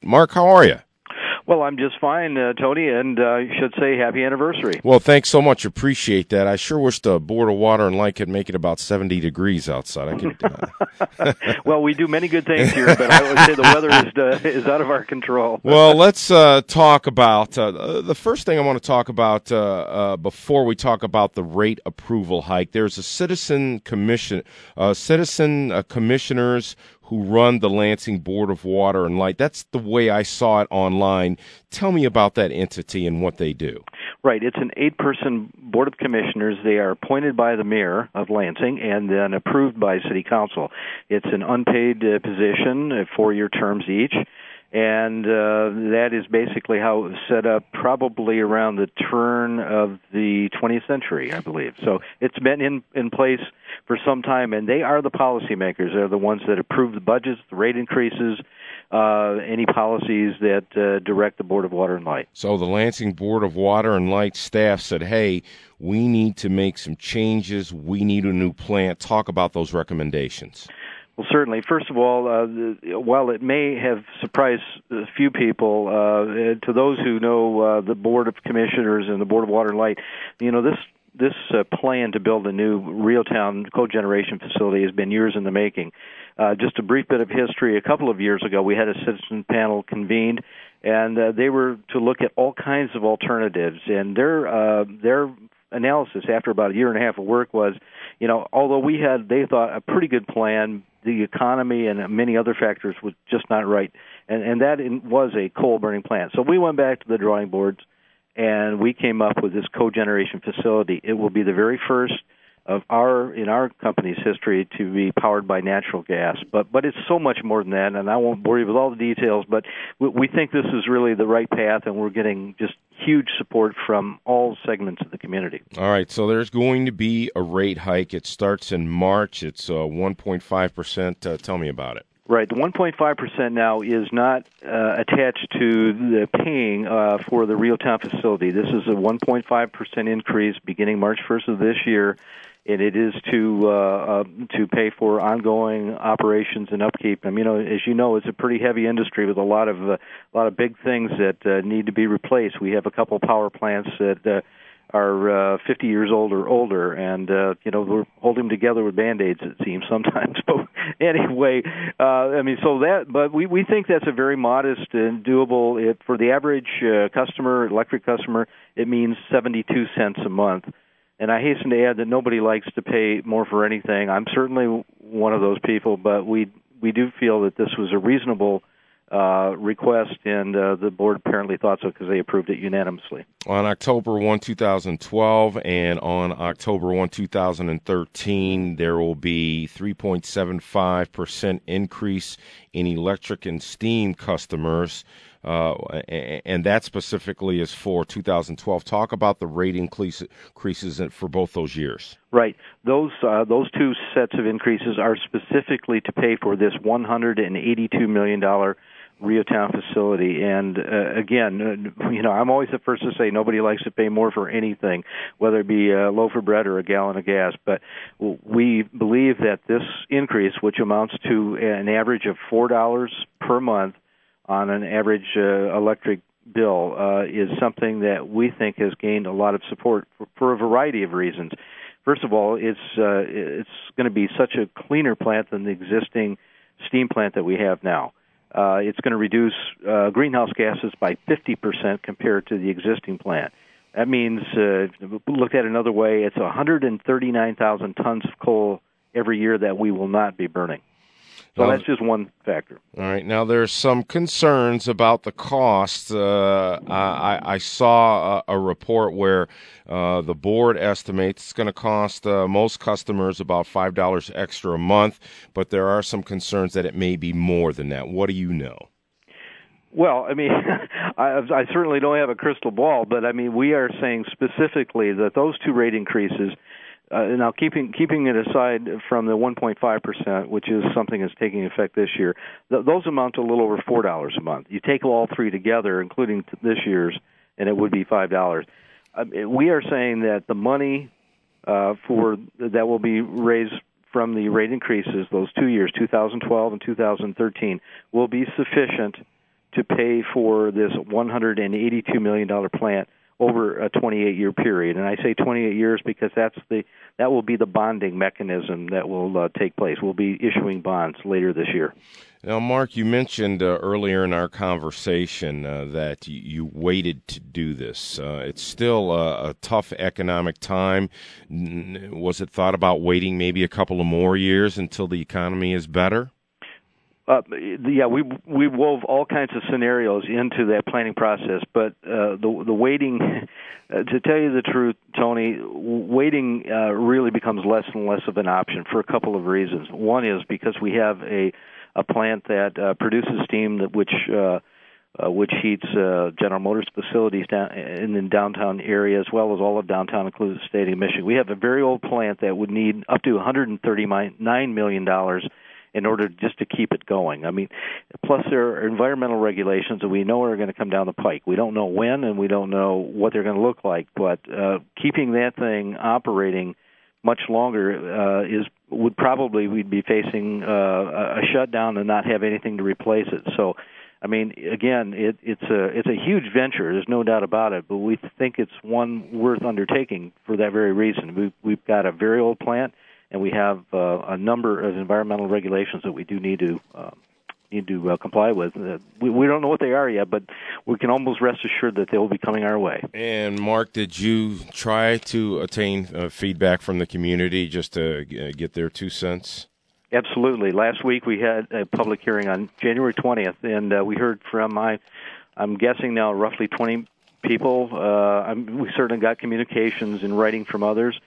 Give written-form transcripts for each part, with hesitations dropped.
Mark, how are you? Well, I'm just fine, Tony, and you should say happy anniversary. Well, thanks so much. Appreciate that. I sure wish the Board of Water and Light could make it about 70 degrees outside. I could. Well, we do many good things here, but I would say the weather is out of our control. Well, let's talk about the first thing I want to talk about before we talk about the rate approval hike. There's a citizen commissioners who run the Lansing Board of Water and Light. That's the way I saw it online. Tell me about that entity and what they do. Right. It's an 8-person Board of Commissioners. They are appointed by the mayor of Lansing and then approved by City Council. It's an unpaid position, 4-year terms each. And that is basically how it was set up probably around the turn of the 20th century, I believe. So it's been in place for some time, and they are the policymakers. They're the ones that approve the budgets, the rate increases, any policies that direct the Board of Water and Light. So the Lansing Board of Water and Light staff said, hey, we need to make some changes. We need a new plan. Talk about those recommendations. Well, certainly. First of all, while it may have surprised a few people, to those who know the Board of Commissioners and the Board of Water and Light, this plan to build a new Reeltown cogeneration facility has been years in the making. Just a brief bit of history. A couple of years ago, we had a citizen panel convened, and they were to look at all kinds of alternatives. And their analysis after about a year and a half of work was, although they thought a pretty good plan, the economy and many other factors was just not right, and that was a coal-burning plant. So we went back to the drawing boards, and we came up with this cogeneration facility. It will be the very first in our company's history to be powered by natural gas. But it's so much more than that, and I won't bore you with all the details, but we think this is really the right path, and we're getting just huge support from all segments of the community. All right, so there's going to be a rate hike. It starts in March. It's 1.5%. Tell me about it. Right. The 1.5% now is not attached to the paying for the Reeltown facility. This is a 1.5% increase beginning March 1st of this year, and it is to pay for ongoing operations and upkeep. I mean, as you know, it's a pretty heavy industry with a lot of big things that need to be replaced. We have a couple power plants that are 50 years old or older, and we're holding them together with Band-Aids, it seems sometimes. So anyway, but we think that's a very modest and doable. For the average electric customer, it means 72 cents a month. And I hasten to add that nobody likes to pay more for anything. I'm certainly one of those people, but we do feel that this was a reasonable request, and the board apparently thought so because they approved it unanimously. On October 1, 2012, and on October 1, 2013, there will be 3.75% increase in electric and steam customers, and that specifically is for 2012. Talk about the rate increases for both those years. Right. Those two sets of increases are specifically to pay for this $182 million Reeltown facility. And again, I'm always the first to say nobody likes to pay more for anything, whether it be a loaf of bread or a gallon of gas. But we believe that this increase, which amounts to an average of $4 per month on an average electric bill, is something that we think has gained a lot of support for a variety of reasons. First of all, it's going to be such a cleaner plant than the existing steam plant that we have now. It's going to reduce greenhouse gases by 50% compared to the existing plant. That means, looked at another way, it's 139,000 tons of coal every year that we will not be burning. So that's just one factor. All right. Now, there's some concerns about the cost. I saw a report where the board estimates it's going to cost most customers about $5 extra a month, but there are some concerns that it may be more than that. What do you know? Well, I mean, I certainly don't have a crystal ball, but I mean, we are saying specifically that those two rate increases, now keeping it aside from the 1.5%, which is something that's taking effect this year, those amount to a little over $4 a month. You take all three together, including this year's, and it would be $5. We are saying that the money that will be raised from the rate increases, those 2 years, 2012 and 2013, will be sufficient to pay for this $182 million plant over a 28-year period. And I say 28 years because that will be the bonding mechanism that will take place. We'll be issuing bonds later this year. Now, Mark, you mentioned earlier in our conversation that you waited to do this. It's still a tough economic time. Was it thought about waiting maybe a couple of more years until the economy is better? Yeah, we wove all kinds of scenarios into that planning process, but the waiting, to tell you the truth, Tony, waiting really becomes less and less of an option for a couple of reasons. One is because we have a plant that produces steam which heats General Motors facilities down in the downtown area, as well as all of downtown, including the state of Michigan. We have a very old plant that would need up to $139 million in order just to keep it going. I mean, plus there are environmental regulations that we know are going to come down the pike. We don't know when, and we don't know what they're going to look like, but keeping that thing operating much longer we'd be facing a shutdown and not have anything to replace it. So, I mean, again, it's a huge venture. There's no doubt about it, but we think it's one worth undertaking for that very reason. We've got a very old plant, and we have a number of environmental regulations that we do need to comply with. We don't know what they are yet, but we can almost rest assured that they will be coming our way. And, Mark, did you try to attain feedback from the community just to get their 2 cents? Absolutely. Last week we had a public hearing on January 20th, and we heard from, I'm guessing now, roughly 20 people. We certainly got communications in writing from others.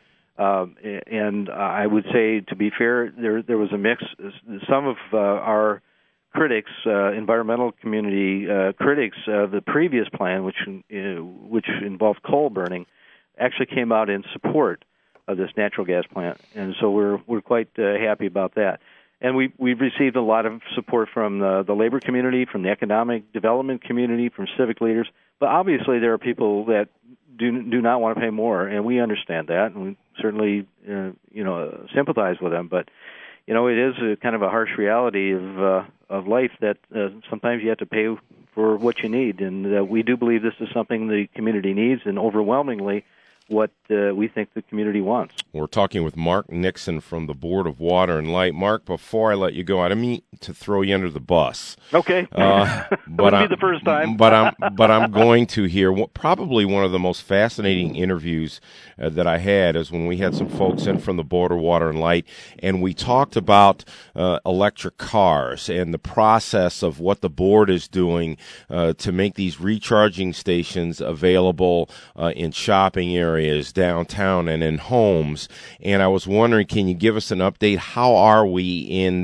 And I would say, to be fair, there was a mix. Some of our critics, environmental community critics of the previous plan, which involved coal burning, actually came out in support of this natural gas plant, and so we're quite happy about that. And we've received a lot of support from the labor community, from the economic development community, from civic leaders. But obviously, there are people that do not want to pay more, and we understand that, and we certainly sympathize with them. But it is a kind of a harsh reality of life that sometimes you have to pay for what you need, and we do believe this is something the community needs, and overwhelmingly what we think the community wants. We're talking with Mark Nixon from the Board of Water and Light. Mark, before I let you go, I don't mean to throw you under the bus. Okay, but wouldn't be the first time. but I'm going to hear probably one of the most fascinating interviews that I had is when we had some folks in from the Board of Water and Light, and we talked about electric cars and the process of what the board is doing to make these recharging stations available in shopping areas, downtown, and in homes. And I was wondering, can you give us an update? How are we in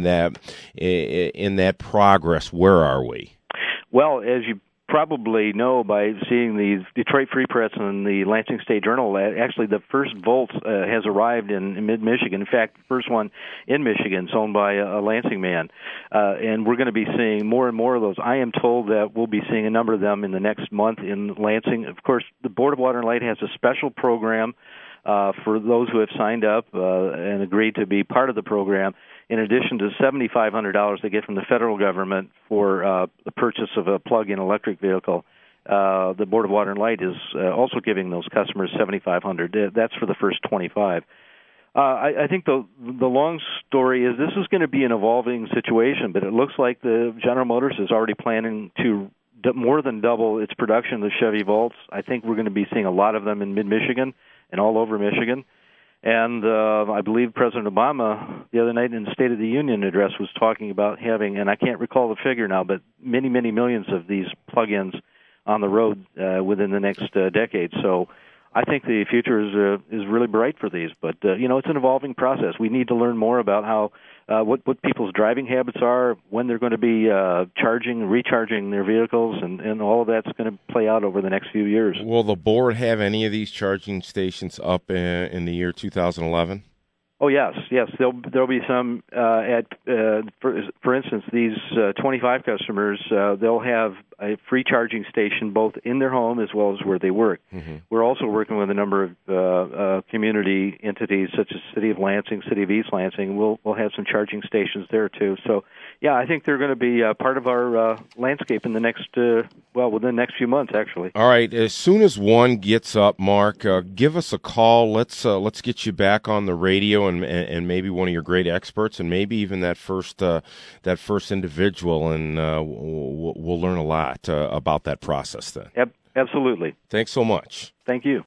that progress? Where are we? Well, as you probably know by seeing the Detroit Free Press and the Lansing State Journal, actually the first Volt has arrived in mid-Michigan. In fact, the first one in Michigan is owned by a Lansing man. And we're going to be seeing more and more of those. I am told that we'll be seeing a number of them in the next month in Lansing. Of course, the Board of Water and Light has a special program for those who have signed up and agreed to be part of the program. In addition to $7,500 they get from the federal government for the purchase of a plug-in electric vehicle, the Board of Water and Light is also giving those customers $7,500. That's for the first 25. I think the long story is this is going to be an evolving situation, but it looks like the General Motors is already planning to more than double its production of the Chevy Volts. I think we're going to be seeing a lot of them in mid-Michigan and all over Michigan. And I believe President Obama the other night in the State of the Union address was talking about having, and I can't recall the figure now, but many, many millions of these plug-ins on the road within the next decade. So I think the future is really bright for these. But, it's an evolving process. We need to learn more about how what people's driving habits are, when they're going to be recharging their vehicles, and all of that's going to play out over the next few years. Will the board have any of these charging stations up in the year 2011? Oh, yes. There'll be some for instance, these 25 customers, they'll have a free charging station both in their home as well as where they work. Mm-hmm. We're also working with a number of community entities such as City of Lansing, City of East Lansing. We'll have some charging stations there too. So, yeah, I think they're going to be part of our landscape in the next, within the next few months, actually. All right. As soon as one gets up, Mark, give us a call. Let's get you back on the radio and maybe one of your great experts and maybe even that first individual, and we'll learn a lot about that process then. Absolutely. Thanks so much. Thank you.